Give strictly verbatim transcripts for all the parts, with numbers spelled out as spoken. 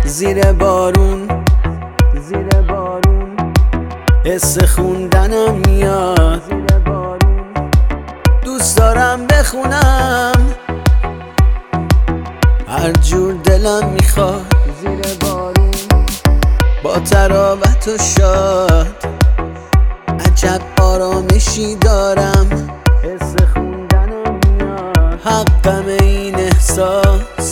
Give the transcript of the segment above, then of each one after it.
زیر بارون زیر بارون حس خوندنم میاد زیر بارون دوست دارم بخونم هر جور دلم میخواد زیر بارون با تراوت و شاد عجب آرامشی دارم حس خوندنم میاد حقم این احساس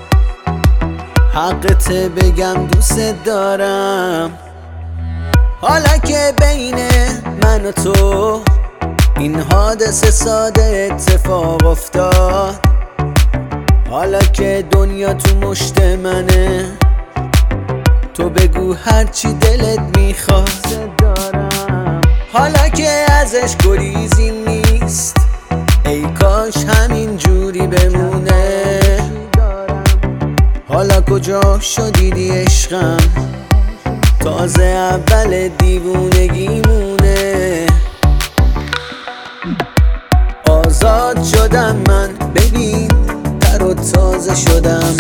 حقت بگم دوست دارم حالا که بین من و تو این حادثه ساده اتفاق افتاد حالا که دنیا تو مشت منه تو بگو هرچی دلت میخواد حالا که ازش گریزی نیست ای کاش همین جوری بمونه حالا کجا شدیدی عشقم تازه اول دیوونگیمونه آزاد شدم من ببین تر و تازه شدم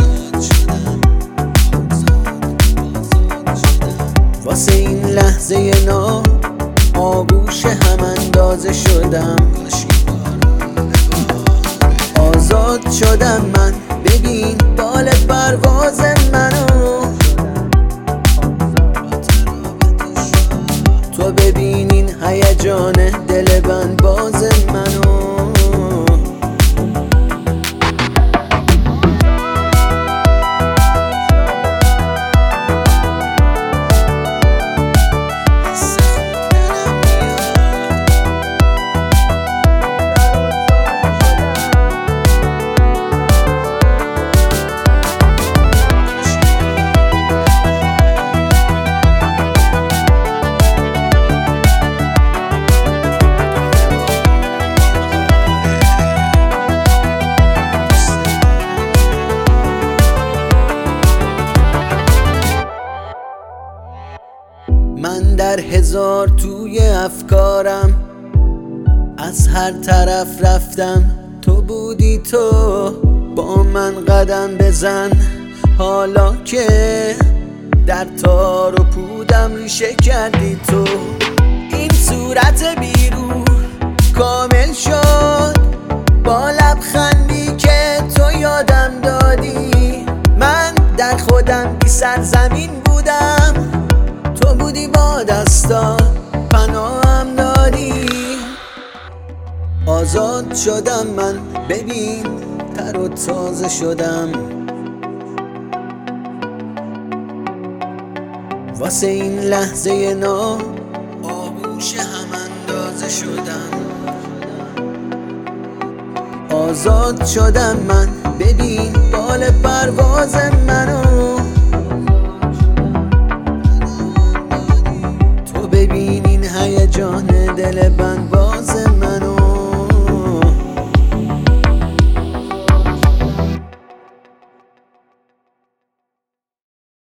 واسه این لحظه نا آغوش هم اندازه شدم آزاد شدم من ببین بال پرواز منو تو ببین این هیجان دل بند باز منو من در هزار توی افکارم از هر طرف رفتم تو بودی تو با من قدم بزن حالا که در تار و پودم ریشه کردی تو این صورت بیرو کامل شد با لبخندی که تو یادم دادی من در خودم بی سرزمین بودم تو بودی با دستا پناهم دادی آزاد شدم من ببین تر و تازه شدم واسه این لحظه نا آغوش هم اندازه شدم آزاد شدم من ببین بال پرواز منو ببین این هیجان دل بند